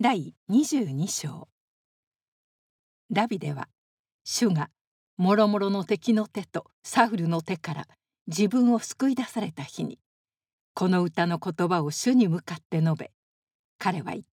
第22章。ダビデは主がもろもろの敵の手とサウルの手から自分を救い出された日に、この歌の言葉を主に向かって述べ、彼は言った。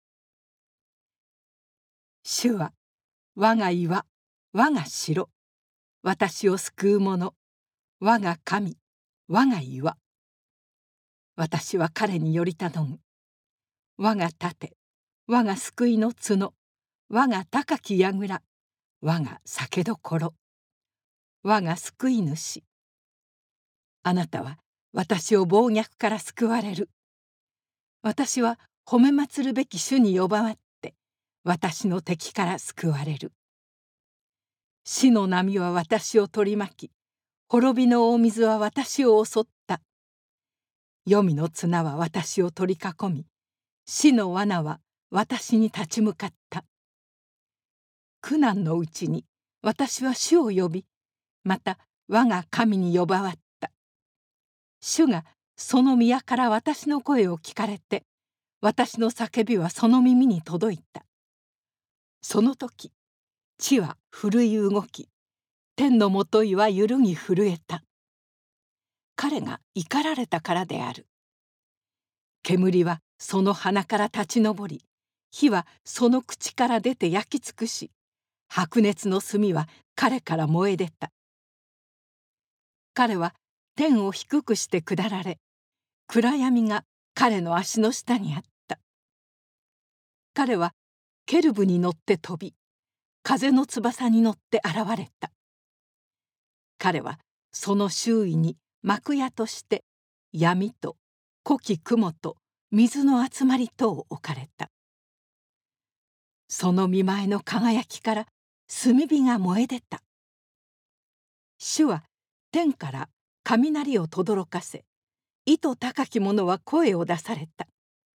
主は我が岩、我が城、私を救う者、我が神、我が岩。私は彼により頼む。我が盾、我が救いの角、我が高き櫓、我が酒どころ、我が救い主。あなたは私を暴虐から救われる。私は褒め祭るべき主に呼ばわって私の敵から救われる。死の波は私を取り巻き、滅びの大水は私を襲った。黄泉の綱は私を取り囲み、死の罠は私に立ち向かった。苦難のうちに私は主を呼び、また我が神に呼ばわった。主がその宮から私の声を聞かれて、私の叫びはその耳に届いた。その時、地は震い動き、天のもといは揺るぎ震えた。彼が怒られたからである。煙はその鼻から立ち上り、火はその口から出て焼き尽くし、白熱の炭は彼から燃え出た。彼は天を低くして下られ、暗闇が彼の足の下にあった。彼はケルブに乗って飛び、風の翼に乗って現れた。彼はその周囲に幕屋として闇と濃き雲と水の集まりとを置かれた。その見前の輝きから炭火が燃え出た。主は天から雷を轟かせ、意図高き者は声を出された。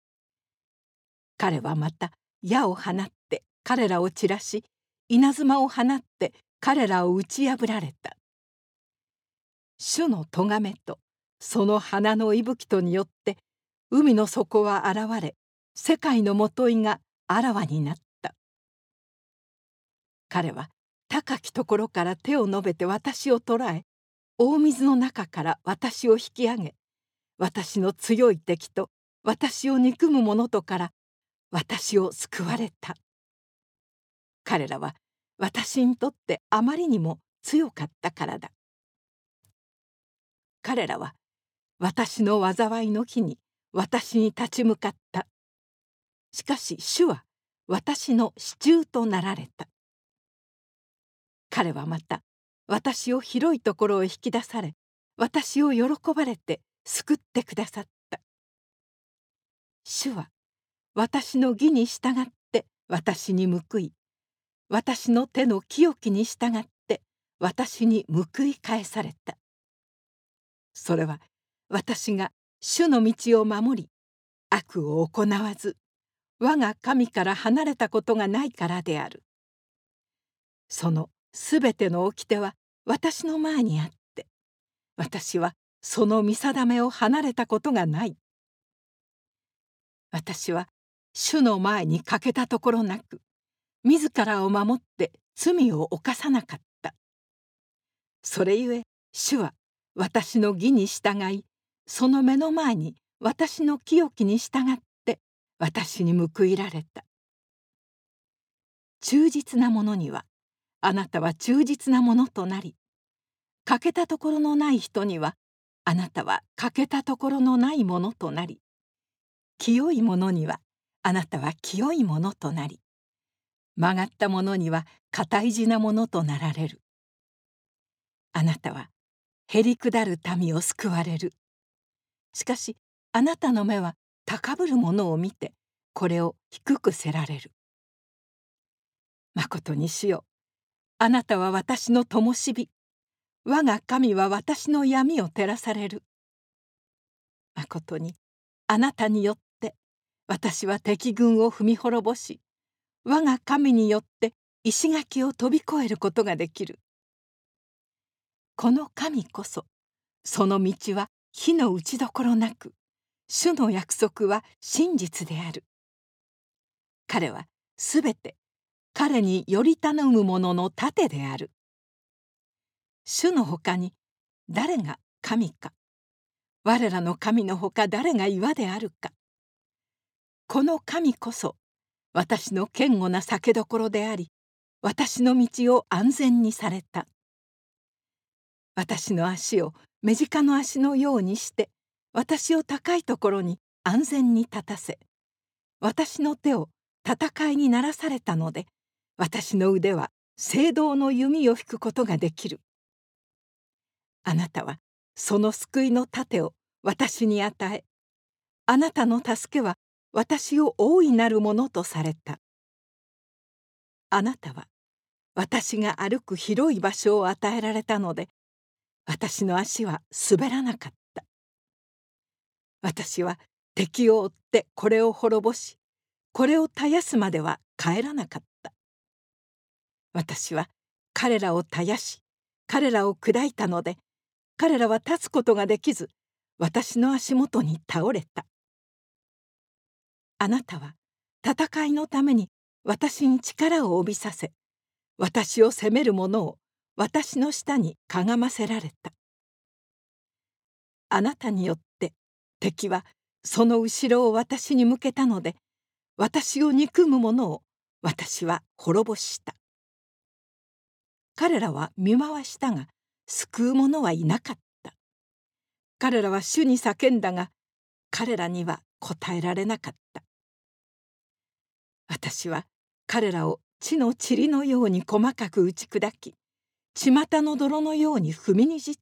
彼はまた矢を放って彼らを散らし、稲妻を放って彼らを打ち破られた。主の咎めとその鼻の息吹とによって海の底は現れ、世界のもといがあらわになった。彼は高きところから手を伸べて私を捕らえ、大水の中から私を引き上げ、私の強い敵と私を憎む者とから私を救われた。彼らは私にとってあまりにも強かったからだ。彼らは私の災いの日に私に立ち向かった。しかし主は私の支柱となられた。彼はまた私を広いところへ引き出され、私を喜ばれて救ってくださった。主は私の義に従って私に報い、私の手の清きに従って私に報い返された。それは私が主の道を守り、悪を行わず、我が神から離れたことがないからである。そのすべての掟は私の前にあって、私はその見定めを離れたことがない。私は主の前に欠けたところなく、自らを守って罪を犯さなかった。それゆえ主は私の義に従い、その目の前に私の清きに従って私に報いられた。忠実な者にはあなたは忠実なものとなり、欠けたところのない人にはあなたは欠けたところのないものとなり、清い者にはあなたは清いものとなり、曲がった者には固い地なものとなられる。あなたはへりくだる民を救われる。しかしあなたの目は高ぶる者を見て、これを低くせられる。まことに主よ、あなたは私の灯火、我が神は私の闇を照らされる。まことにあなたによって私は敵軍を踏み滅ぼし、我が神によって石垣を飛び越えることができる。この神こそ、その道は火の打ちどころなく、主の約束は真実である。 彼はすべて彼により頼む者の盾である。主のほかに誰が神か。我らの神のほか誰が岩であるか。この神こそ私の堅固な酒どころであり、私の道を安全にされた。私の足を目近の足のようにして、私を高いところに安全に立たせ、私の手を戦いにならされたので、私の腕は青銅の弓を引くことができる。あなたはその救いの盾を私に与え、あなたの助けは私を大いなるものとされた。あなたは私が歩く広い場所を与えられたので、私の足は滑らなかった。私は敵を追ってこれを滅ぼし、これを絶やすまでは帰らなかった。私は彼らを絶やし、彼らを砕いたので、彼らは立つことができず、私の足元に倒れた。あなたは戦いのために私に力を帯びさせ、私を責める者を私の下にかがませられた。あなたによって敵はその後ろを私に向けたので、私を憎む者を私は滅ぼした。彼らは見回したが救う者はいなかった。彼らは主に叫んだが、彼らには答えられなかった。私は彼らを地の塵のように細かく打ち砕き、巷の泥のように踏みにじった。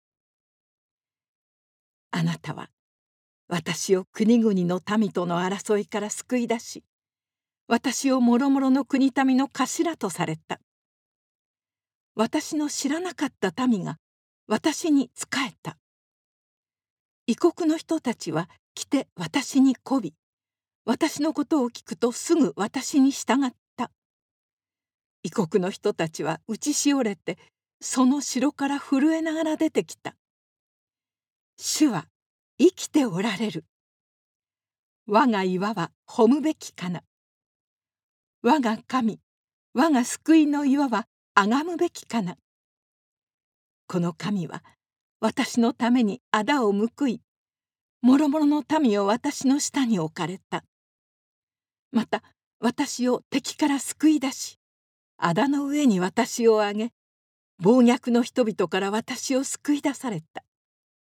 あなたは私を国々の民との争いから救い出し、私をもろもろの国民の頭とされた。私の知らなかった民が私に仕えた。異国の人たちは来て私に媚び、私のことを聞くとすぐ私に従った。異国の人たちは打ちしおれて、その城から震えながら出てきた。主は生きておられる。我が岩は褒むべきかな。我が神、我が救いの岩は崇むべきかな。この神は私のために仇を報い、もろもろの民を私の下に置かれた。また私を敵から救い出し、仇の上に私を上げ、暴虐の人々から私を救い出された。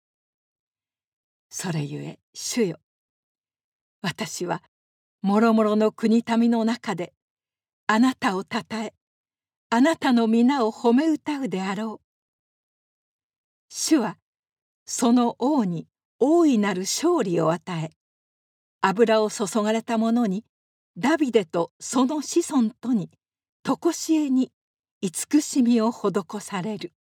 それゆえ主よ、私はもろもろの国民の中であなたをたたえ、あなたの皆を褒め歌うであろう。主はその王に大いなる勝利を与え、油を注がれた者にダビデとその子孫とに常しえに慈しみを施される。